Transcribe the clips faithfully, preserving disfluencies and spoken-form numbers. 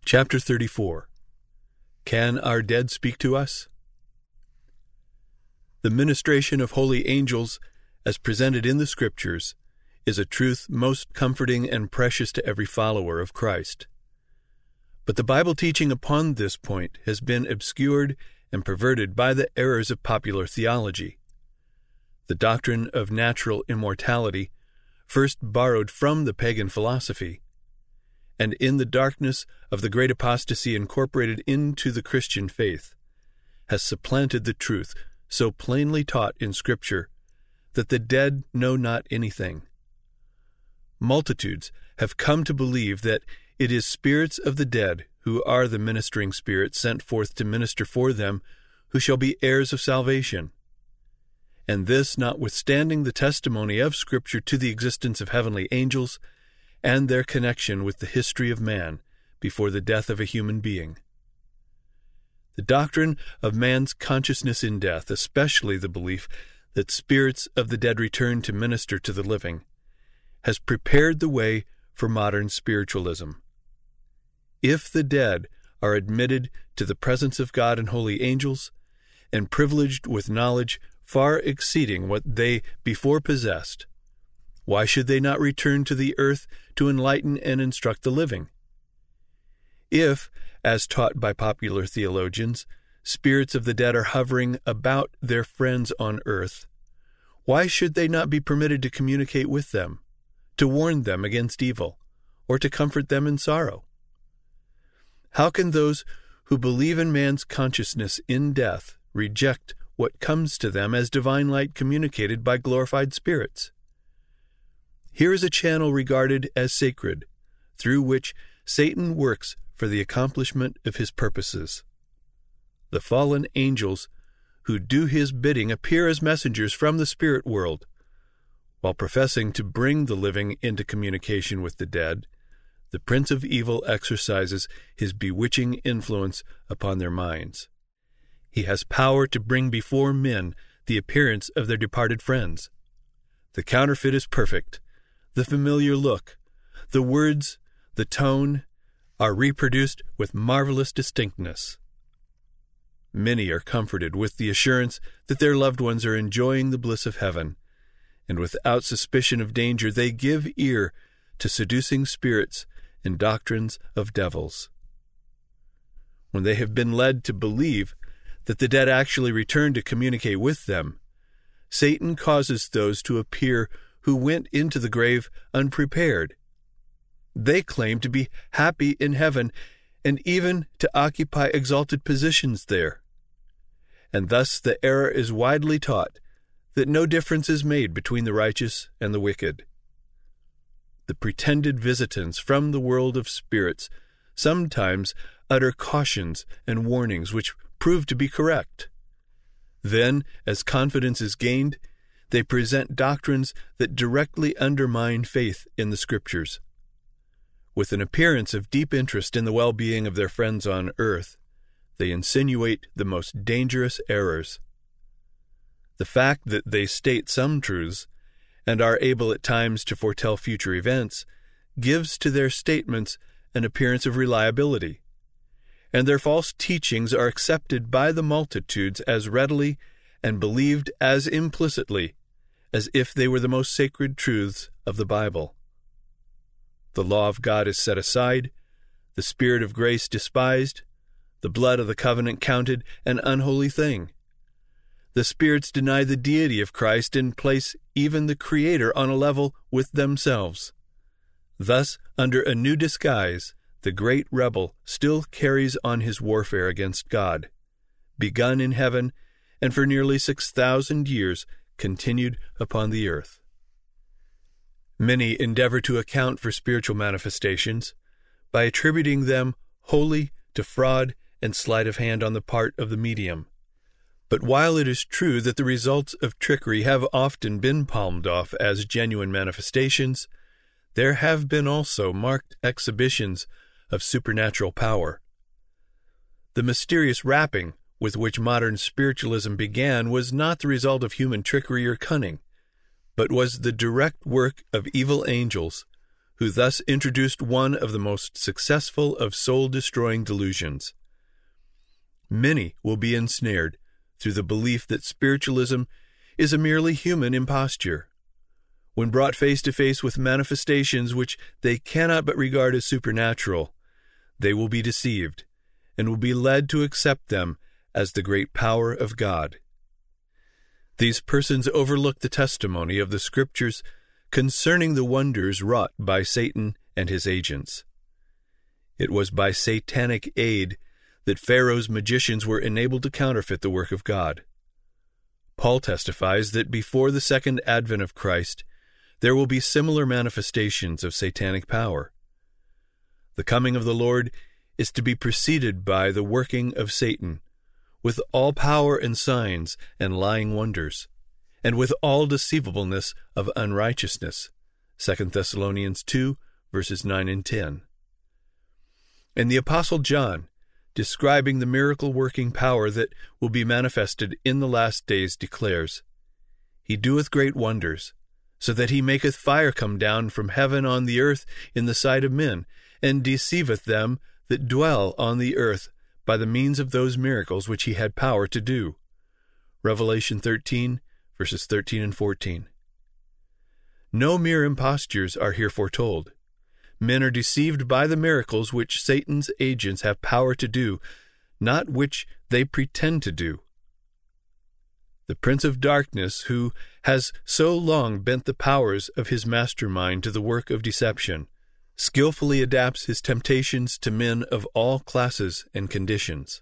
Chapter thirty-four. Can our dead speak to us? The ministration of holy angels, as presented in the Scriptures, is a truth most comforting and precious to every follower of Christ. But the Bible teaching upon this point has been obscured and perverted by the errors of popular theology. The doctrine of natural immortality, first borrowed from the pagan philosophy, and in the darkness of the great apostasy incorporated into the Christian faith, has supplanted the truth so plainly taught in Scripture that the dead know not anything. Multitudes have come to believe that it is spirits of the dead who are the ministering spirits sent forth to minister for them who shall be heirs of salvation. And this notwithstanding the testimony of Scripture to the existence of heavenly angels and their connection with the history of man before the death of a human being. The doctrine of man's consciousness in death, especially the belief that spirits of the dead return to minister to the living, has prepared the way for modern spiritualism. If the dead are admitted to the presence of God and holy angels, and privileged with knowledge far exceeding what they before possessed, why should they not return to the earth to enlighten and instruct the living? If, as taught by popular theologians, spirits of the dead are hovering about their friends on earth, why should they not be permitted to communicate with them, to warn them against evil, or to comfort them in sorrow? How can those who believe in man's consciousness in death reject what comes to them as divine light communicated by glorified spirits? Here is a channel regarded as sacred, through which Satan works for the accomplishment of his purposes. The fallen angels who do his bidding appear as messengers from the spirit world. While professing to bring the living into communication with the dead, the prince of evil exercises his bewitching influence upon their minds. He has power to bring before men the appearance of their departed friends. The counterfeit is perfect. The familiar look, the words, the tone, are reproduced with marvelous distinctness. Many are comforted with the assurance that their loved ones are enjoying the bliss of heaven, and without suspicion of danger they give ear to seducing spirits and doctrines of devils. When they have been led to believe that the dead actually return to communicate with them, Satan causes those to appear who went into the grave unprepared. They claim to be happy in heaven and even to occupy exalted positions there. And thus the error is widely taught that no difference is made between the righteous and the wicked. The pretended visitants from the world of spirits sometimes utter cautions and warnings which prove to be correct. Then, as confidence is gained, they present doctrines that directly undermine faith in the Scriptures. With an appearance of deep interest in the well-being of their friends on earth, they insinuate the most dangerous errors. The fact that they state some truths, and are able at times to foretell future events, gives to their statements an appearance of reliability, and their false teachings are accepted by the multitudes as readily and believed as implicitly as if they were the most sacred truths of the Bible. The law of God is set aside, the Spirit of grace despised, the blood of the covenant counted an unholy thing. The spirits deny the deity of Christ and place even the Creator on a level with themselves. Thus, under a new disguise, the great rebel still carries on his warfare against God, begun in heaven and for nearly six thousand years continued upon the earth. Many endeavor to account for spiritual manifestations by attributing them wholly to fraud and sleight of hand on the part of the medium. But while it is true that the results of trickery have often been palmed off as genuine manifestations, there have been also marked exhibitions of supernatural power. The mysterious rapping with which modern spiritualism began was not the result of human trickery or cunning, but was the direct work of evil angels who thus introduced one of the most successful of soul-destroying delusions. Many will be ensnared through the belief that spiritualism is a merely human imposture. When brought face to face with manifestations which they cannot but regard as supernatural, they will be deceived and will be led to accept them as the great power of God. These persons overlook the testimony of the Scriptures concerning the wonders wrought by Satan and his agents. It was by satanic aid that Pharaoh's magicians were enabled to counterfeit the work of God. Paul testifies that before the second advent of Christ, there will be similar manifestations of satanic power. The coming of the Lord is to be preceded by the working of Satan, with all power and signs and lying wonders, and with all deceivableness of unrighteousness. Second Thessalonians two, verses nine and ten. And the Apostle John, describing the miracle-working power that will be manifested in the last days, declares, "He doeth great wonders, so that he maketh fire come down from heaven on the earth in the sight of men, and deceiveth them that dwell on the earth by the means of those miracles which he had power to do." Revelation thirteen, verses thirteen and fourteen. No mere impostures are here foretold. Men are deceived by the miracles which Satan's agents have power to do, not which they pretend to do. The prince of darkness, who has so long bent the powers of his mastermind to the work of deception, skillfully adapts his temptations to men of all classes and conditions.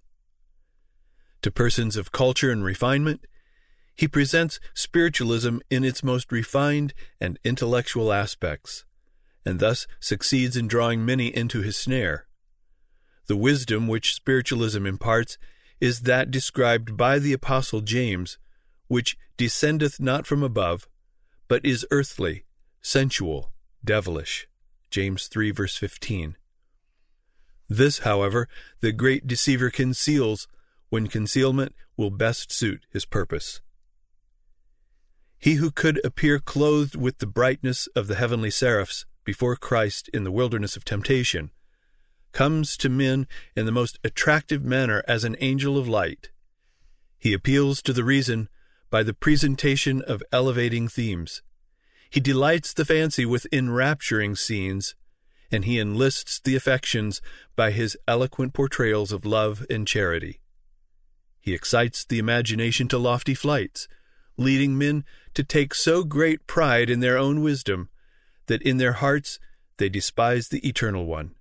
To persons of culture and refinement, he presents spiritualism in its most refined and intellectual aspects, and thus succeeds in drawing many into his snare. The wisdom which spiritualism imparts is that described by the Apostle James, which descendeth not from above, but is earthly, sensual, devilish. James three, verse fifteen. This, however, the great deceiver conceals when concealment will best suit his purpose. He who could appear clothed with the brightness of the heavenly seraphs before Christ in the wilderness of temptation comes to men in the most attractive manner as an angel of light. He appeals to the reason by the presentation of elevating themes. He delights the fancy with enrapturing scenes, and he enlists the affections by his eloquent portrayals of love and charity. He excites the imagination to lofty flights, leading men to take so great pride in their own wisdom that in their hearts they despise the Eternal One.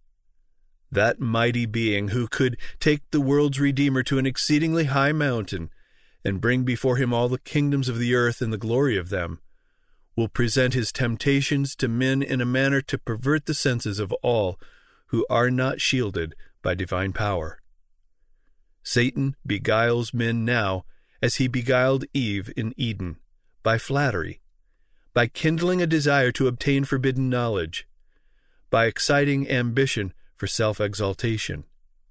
That mighty being who could take the world's Redeemer to an exceedingly high mountain and bring before him all the kingdoms of the earth and the glory of them, will present his temptations to men in a manner to pervert the senses of all who are not shielded by divine power. Satan beguiles men now as he beguiled Eve in Eden, by flattery, by kindling a desire to obtain forbidden knowledge, by exciting ambition for self-exaltation.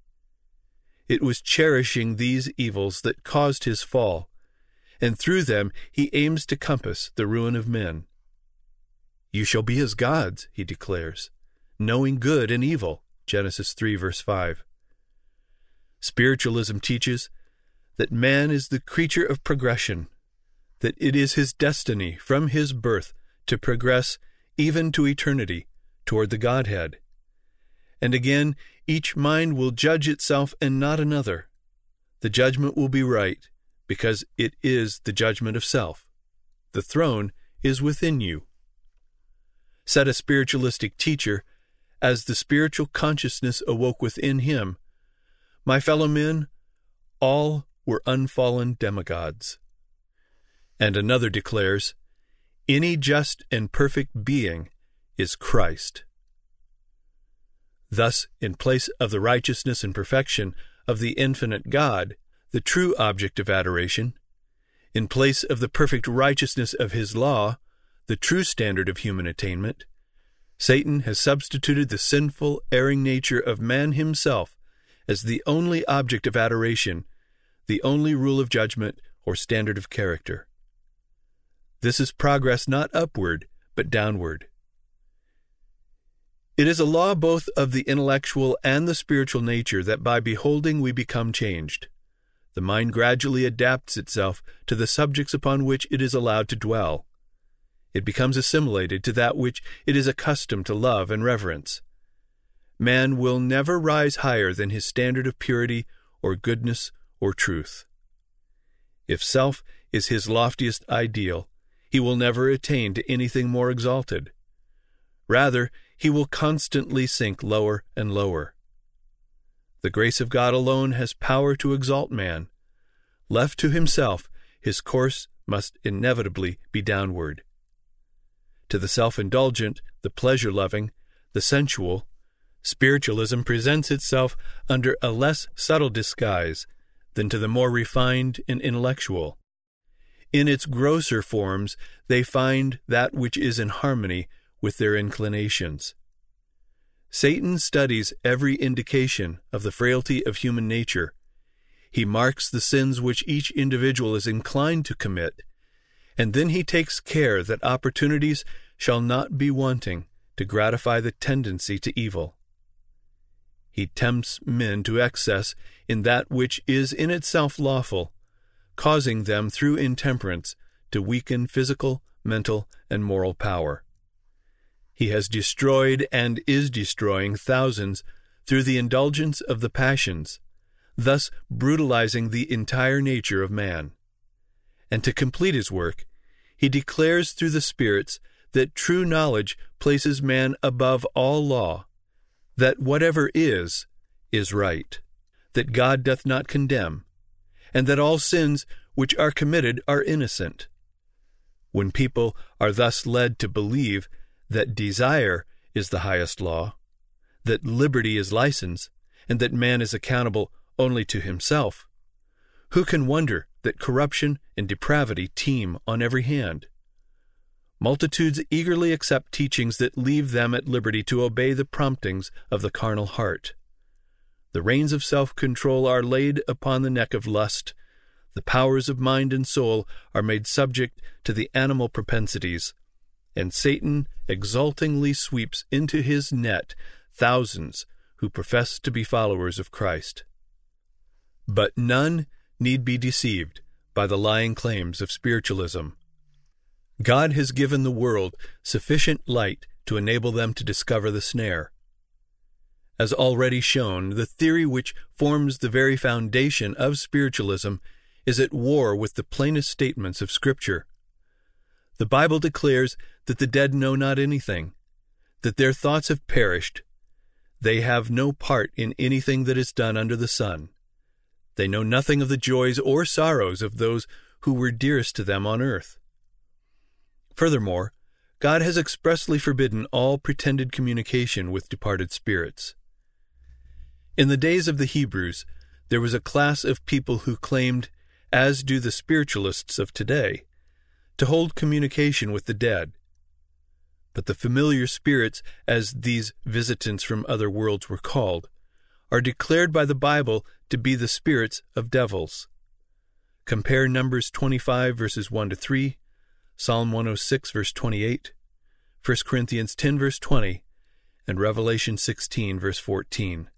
It was cherishing these evils that caused his fall, and through them he aims to compass the ruin of men. "You shall be as gods," he declares, "knowing good and evil." Genesis three, verse five. Spiritualism teaches that man is the creature of progression, that it is his destiny from his birth to progress even to eternity toward the Godhead. And again, each mind will judge itself and not another. The judgment will be right, because it is the judgment of self. The throne is within you. Said a spiritualistic teacher, as the spiritual consciousness awoke within him, "My fellow men, all were unfallen demigods." And another declares, "Any just and perfect being is Christ." Thus, in place of the righteousness and perfection of the infinite God, the true object of adoration, in place of the perfect righteousness of his law, the true standard of human attainment, Satan has substituted the sinful, erring nature of man himself as the only object of adoration, the only rule of judgment or standard of character. This is progress not upward, but downward. It is a law both of the intellectual and the spiritual nature that by beholding we become changed. The mind gradually adapts itself to the subjects upon which it is allowed to dwell. It becomes assimilated to that which it is accustomed to love and reverence. Man will never rise higher than his standard of purity or goodness or truth. If self is his loftiest ideal, he will never attain to anything more exalted. Rather, he will constantly sink lower and lower. The grace of God alone has power to exalt man. Left to himself, his course must inevitably be downward. To the self-indulgent, the pleasure-loving, the sensual, spiritualism presents itself under a less subtle disguise than to the more refined and intellectual. In its grosser forms, they find that which is in harmony with their inclinations. Satan studies every indication of the frailty of human nature. He marks the sins which each individual is inclined to commit, and then he takes care that opportunities shall not be wanting to gratify the tendency to evil. He tempts men to excess in that which is in itself lawful, causing them through intemperance to weaken physical, mental, and moral power. He has destroyed and is destroying thousands through the indulgence of the passions, thus brutalizing the entire nature of man. And to complete his work, he declares through the spirits that true knowledge places man above all law, that whatever is, is right, that God doth not condemn, and that all sins which are committed are innocent. When people are thus led to believe that desire is the highest law, that liberty is license, and that man is accountable only to himself, who can wonder that corruption and depravity teem on every hand? Multitudes eagerly accept teachings that leave them at liberty to obey the promptings of the carnal heart. The reins of self-control are laid upon the neck of lust. The powers of mind and soul are made subject to the animal propensities, and Satan exultingly sweeps into his net thousands who profess to be followers of Christ. But none need be deceived by the lying claims of spiritualism. God has given the world sufficient light to enable them to discover the snare. As already shown, the theory which forms the very foundation of spiritualism is at war with the plainest statements of Scripture. The Bible declares that the dead know not anything, that their thoughts have perished. They have no part in anything that is done under the sun. They know nothing of the joys or sorrows of those who were dearest to them on earth. Furthermore, God has expressly forbidden all pretended communication with departed spirits. In the days of the Hebrews, there was a class of people who claimed, as do the spiritualists of today, to hold communication with the dead. But the familiar spirits, as these visitants from other worlds were called, are declared by the Bible to be the spirits of devils. Compare Numbers twenty-five, verses one to three, Psalm one oh six, verse twenty-eight, First Corinthians ten, verse twenty, and Revelation sixteen, verse fourteen.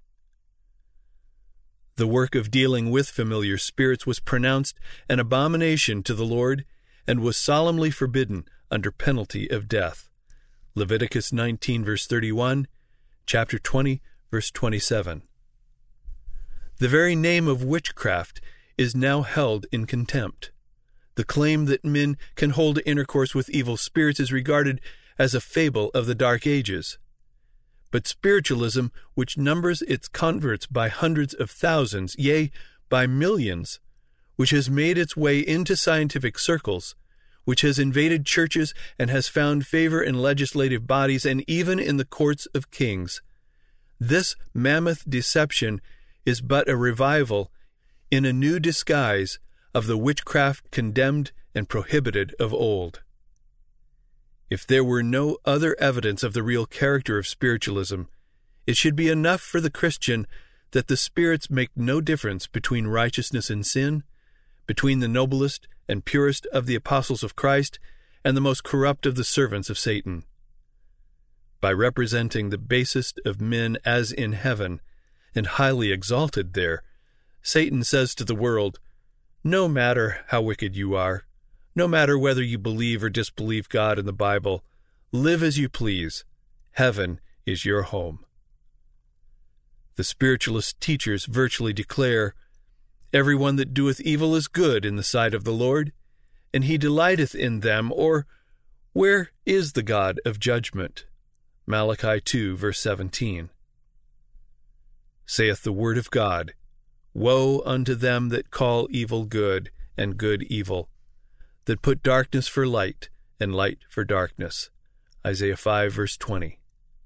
The work of dealing with familiar spirits was pronounced an abomination to the Lord and was solemnly forbidden under penalty of death. Leviticus nineteen, verse thirty-one, chapter twenty, verse twenty-seven. The very name of witchcraft is now held in contempt. The claim that men can hold intercourse with evil spirits is regarded as a fable of the Dark Ages. But spiritualism, which numbers its converts by hundreds of thousands, yea, by millions, which has made its way into scientific circles, which has invaded churches and has found favor in legislative bodies and even in the courts of kings, this mammoth deception is but a revival in a new disguise of the witchcraft condemned and prohibited of old. If there were no other evidence of the real character of spiritualism, it should be enough for the Christian that the spirits make no difference between righteousness and sin, between the noblest and purest of the apostles of Christ and the most corrupt of the servants of Satan. by representing the basest of men as in heaven, and highly exalted there, Satan says to the world, no matter how wicked you are, no matter whether you believe or disbelieve God and the Bible, live as you please. Heaven is your home. The spiritualist teachers virtually declare, everyone that doeth evil is good in the sight of the Lord, and he delighteth in them, or, where is the God of judgment? Malachi two, verse seventeen. Saith the word of God, woe unto them that call evil good, and good evil, that put darkness for light, and light for darkness. Isaiah five, verse twenty.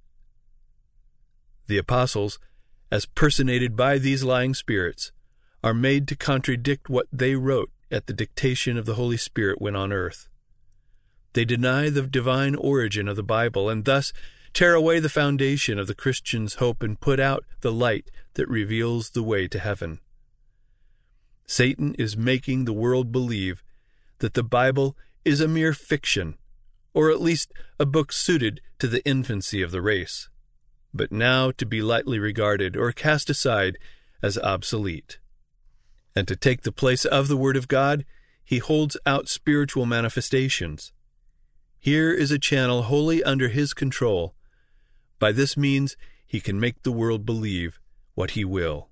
The apostles, as personated by these lying spirits, are made to contradict what they wrote at the dictation of the Holy Spirit when on earth. They deny the divine origin of the Bible, and thus tear away the foundation of the Christian's hope and put out the light that reveals the way to heaven. Satan is making the world believe that the Bible is a mere fiction, or at least a book suited to the infancy of the race, but now to be lightly regarded or cast aside as obsolete. And to take the place of the Word of God, he holds out spiritual manifestations. Here is a channel wholly under his control. By this means, he can make the world believe what he will.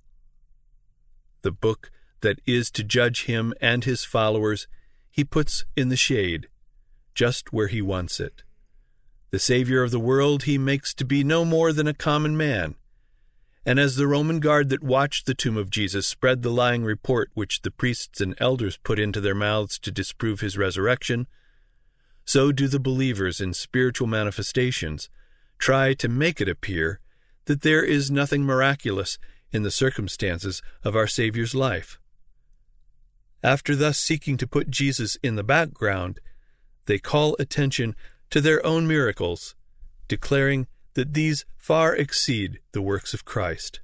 The book that is to judge him and his followers, he puts in the shade, just where he wants it. The Savior of the world he makes to be no more than a common man. And as the Roman guard that watched the tomb of Jesus spread the lying report which the priests and elders put into their mouths to disprove his resurrection, so do the believers in spiritual manifestations try to make it appear that there is nothing miraculous in the circumstances of our Savior's life. After thus seeking to put Jesus in the background, they call attention to their own miracles, declaring that these far exceed the works of Christ.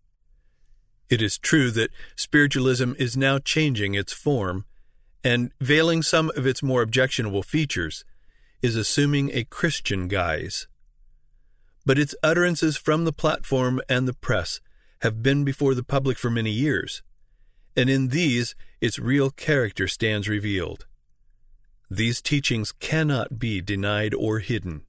It is true that spiritualism is now changing its form, and veiling some of its more objectionable features, is assuming a Christian guise. But its utterances from the platform and the press have been before the public for many years, and in these its real character stands revealed. These teachings cannot be denied or hidden.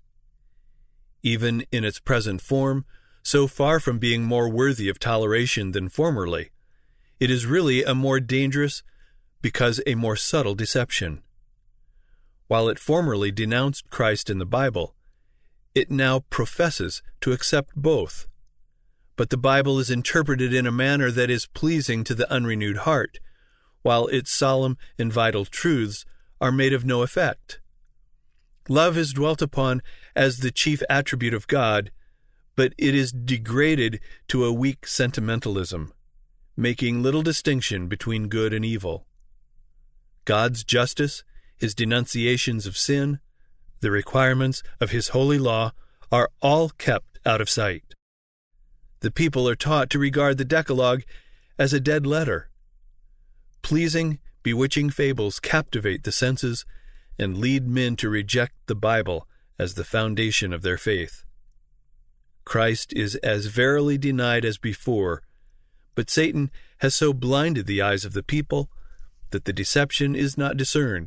Even in its present form, so far from being more worthy of toleration than formerly, it is really a more dangerous because a more subtle deception. While it formerly denounced Christ in the Bible, it now professes to accept both. But the Bible is interpreted in a manner that is pleasing to the unrenewed heart, while its solemn and vital truths are made of no effect. Love is dwelt upon as the chief attribute of God, but it is degraded to a weak sentimentalism, making little distinction between good and evil. God's justice, his denunciations of sin, the requirements of his holy law are all kept out of sight. The people are taught to regard the Decalogue as a dead letter. Pleasing, bewitching fables captivate the senses and lead men to reject the Bible as the foundation of their faith. Christ is as verily denied as before, but Satan has so blinded the eyes of the people that the deception is not discerned.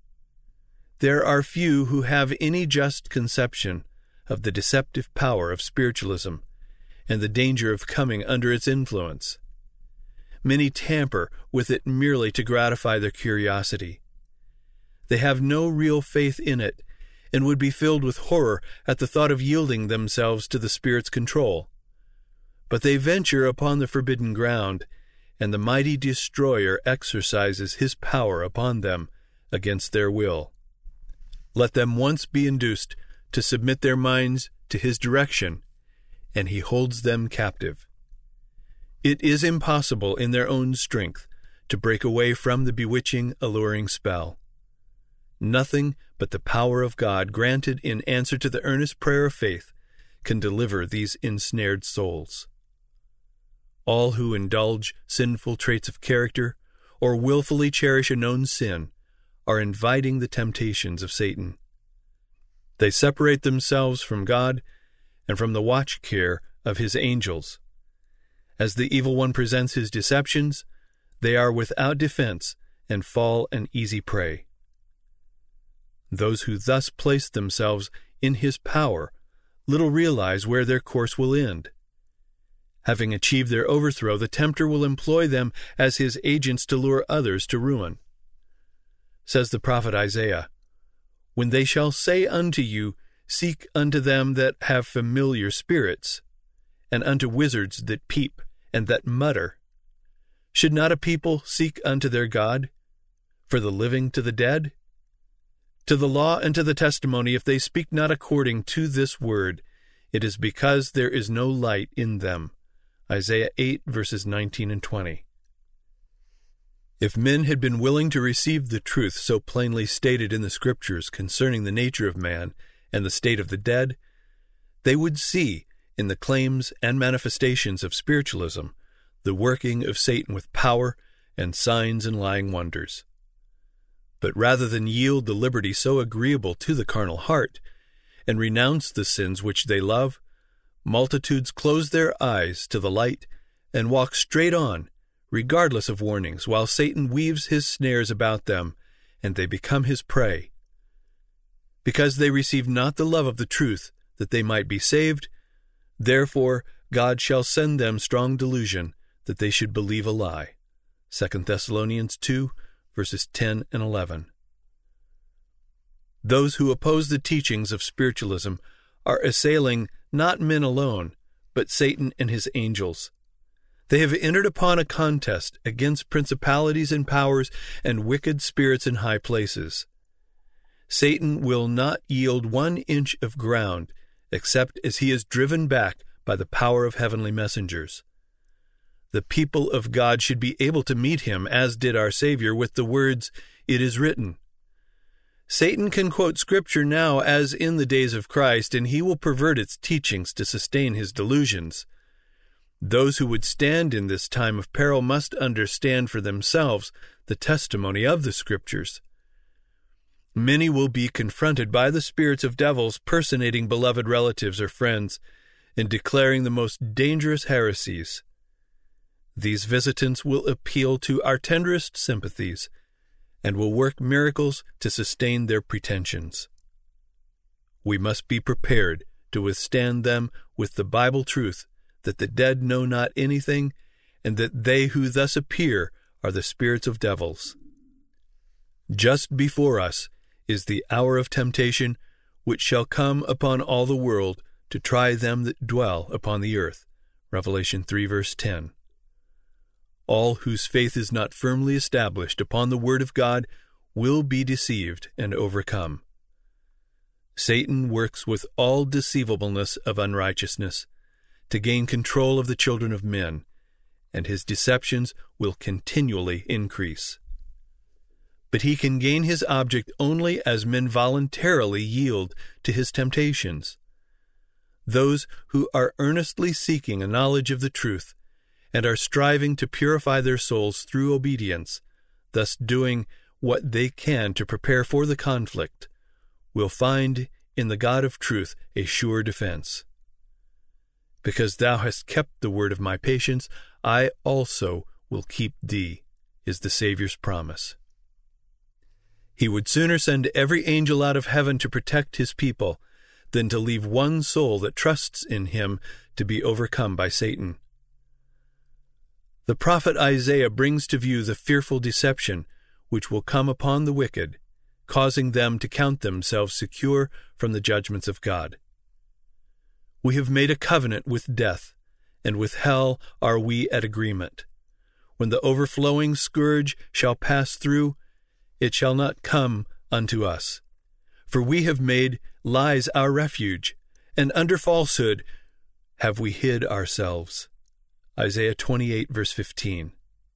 There are few who have any just conception of the deceptive power of spiritualism and the danger of coming under its influence. Many tamper with it merely to gratify their curiosity. They have no real faith in it and would be filled with horror at the thought of yielding themselves to the Spirit's control. But they venture upon the forbidden ground, and the mighty destroyer exercises his power upon them against their will. Let them once be induced to submit their minds to his direction, and he holds them captive. It is impossible in their own strength to break away from the bewitching, alluring spell. Nothing but the power of God, granted in answer to the earnest prayer of faith, can deliver these ensnared souls. All who indulge sinful traits of character or willfully cherish a known sin are inviting the temptations of Satan. They separate themselves from God and from the watch care of his angels. As the evil one presents his deceptions, they are without defense and fall an easy prey. Those who thus place themselves in his power little realize where their course will end. Having achieved their overthrow, the tempter will employ them as his agents to lure others to ruin. Says the prophet Isaiah, "When they shall say unto you, Seek unto them that have familiar spirits, and unto wizards that peep and that mutter, should not a people seek unto their God, for the living to the dead? To the law and to the testimony, if they speak not according to this word, it is because there is no light in them." Isaiah eight, verses nineteen and twenty. If men had been willing to receive the truth so plainly stated in the Scriptures concerning the nature of man and the state of the dead, they would see in the claims and manifestations of spiritualism the working of Satan with power and signs and lying wonders. But rather than yield the liberty so agreeable to the carnal heart, and renounce the sins which they love, multitudes close their eyes to the light and walk straight on, regardless of warnings, while Satan weaves his snares about them, and they become his prey. Because they receive not the love of the truth, that they might be saved, therefore God shall send them strong delusion, that they should believe a lie. Second Thessalonians two, verses ten and eleven. Those who oppose the teachings of spiritualism are assailing not men alone, but Satan and his angels. They have entered upon a contest against principalities and powers and wicked spirits in high places. Satan will not yield one inch of ground except as he is driven back by the power of heavenly messengers. The people of God should be able to meet him, as did our Savior, with the words, "It is written." Satan can quote Scripture now as in the days of Christ, and he will pervert its teachings to sustain his delusions. Those who would stand in this time of peril must understand for themselves the testimony of the Scriptures. Many will be confronted by the spirits of devils personating beloved relatives or friends and declaring the most dangerous heresies. These visitants will appeal to our tenderest sympathies and will work miracles to sustain their pretensions. We must be prepared to withstand them with the Bible truth that the dead know not anything, and that they who thus appear are the spirits of devils. Just before us is the hour of temptation, which shall come upon all the world to try them that dwell upon the earth. Revelation three, verse ten. All whose faith is not firmly established upon the Word of God will be deceived and overcome. Satan works with all deceivableness of unrighteousness to gain control of the children of men, and his deceptions will continually increase. But he can gain his object only as men voluntarily yield to his temptations. Those who are earnestly seeking a knowledge of the truth and are striving to purify their souls through obedience, thus doing what they can to prepare for the conflict, will find in the God of truth a sure defense. Because thou hast kept the word of my patience, I also will keep thee, is the Savior's promise. He would sooner send every angel out of heaven to protect his people than to leave one soul that trusts in him to be overcome by Satan. The prophet Isaiah brings to view the fearful deception which will come upon the wicked, causing them to count themselves secure from the judgments of God. We have made a covenant with death, and with hell are we at agreement. When the overflowing scourge shall pass through, it shall not come unto us. For we have made lies our refuge, and under falsehood have we hid ourselves. Isaiah twenty-eight, verse fifteen.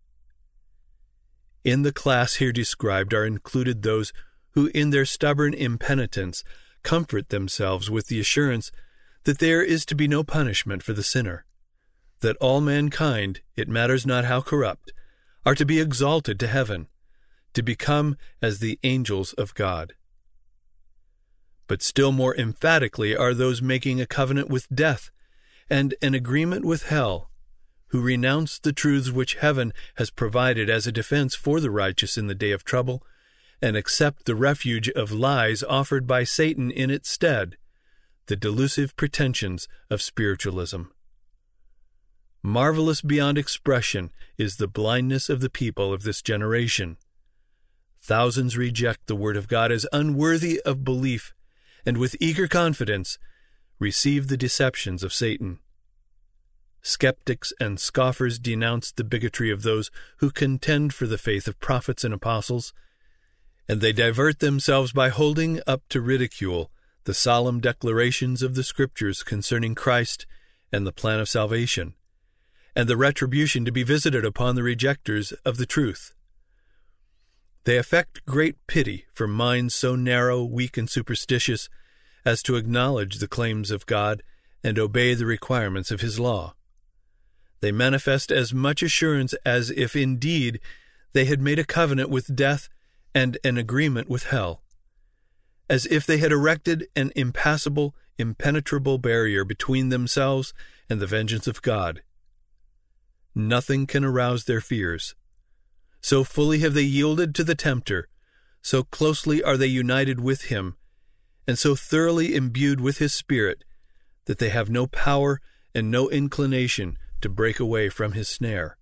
In the class here described are included those who in their stubborn impenitence comfort themselves with the assurance that there is to be no punishment for the sinner, that all mankind, it matters not how corrupt, are to be exalted to heaven, to become as the angels of God. but still more emphatically are those making a covenant with death and an agreement with hell, who renounce the truths which heaven has provided as a defense for the righteous in the day of trouble, and accept the refuge of lies offered by Satan in its stead, the delusive pretensions of spiritualism. Marvelous beyond expression is the blindness of the people of this generation. Thousands reject the Word of God as unworthy of belief, and with eager confidence receive the deceptions of Satan. Skeptics and scoffers denounce the bigotry of those who contend for the faith of prophets and apostles, and they divert themselves by holding up to ridicule the solemn declarations of the Scriptures concerning Christ and the plan of salvation, and the retribution to be visited upon the rejectors of the truth. They affect great pity for minds so narrow, weak, and superstitious as to acknowledge the claims of God and obey the requirements of His law. They manifest as much assurance as if indeed they had made a covenant with death and an agreement with hell, as if they had erected an impassable, impenetrable barrier between themselves and the vengeance of God. Nothing can arouse their fears. So fully have they yielded to the tempter, so closely are they united with him, and so thoroughly imbued with his spirit, that they have no power and no inclination to break away from his snare.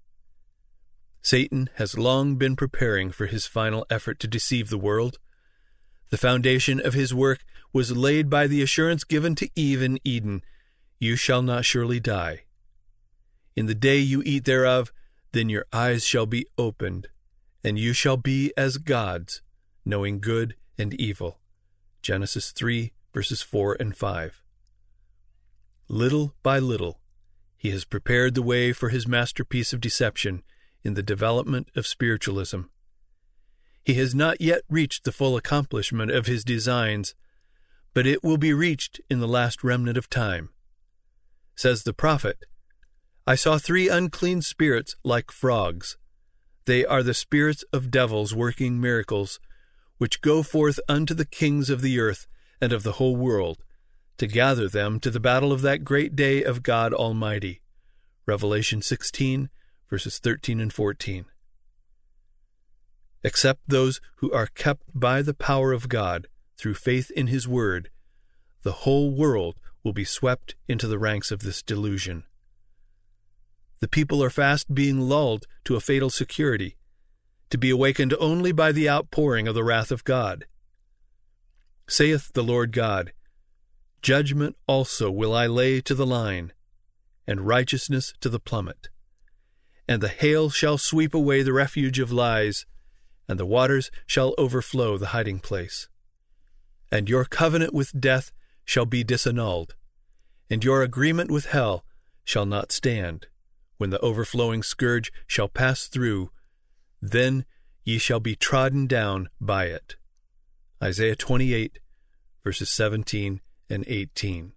Satan has long been preparing for his final effort to deceive the world. The foundation of his work was laid by the assurance given to Eve in Eden, "You shall not surely die. In the day you eat thereof, then your eyes shall be opened, and you shall be as gods, knowing good and evil." Genesis three, verses four and five. Little by little, he has prepared the way for his masterpiece of deception in the development of spiritualism. He has not yet reached the full accomplishment of his designs, but it will be reached in the last remnant of time. Says the prophet, "I saw three unclean spirits like frogs. They are the spirits of devils working miracles, which go forth unto the kings of the earth and of the whole world, to gather them to the battle of that great day of God Almighty." Revelation sixteen, verses thirteen and fourteen. Except those who are kept by the power of God through faith in His Word, the whole world will be swept into the ranks of this delusion. The people are fast being lulled to a fatal security, to be awakened only by the outpouring of the wrath of God. Saith the Lord God, "Judgment also will I lay to the line, and righteousness to the plummet. And the hail shall sweep away the refuge of lies, and the waters shall overflow the hiding place. And your covenant with death shall be disannulled, and your agreement with hell shall not stand. When the overflowing scourge shall pass through, then ye shall be trodden down by it." Isaiah twenty-eight, verses seventeen and eighteen.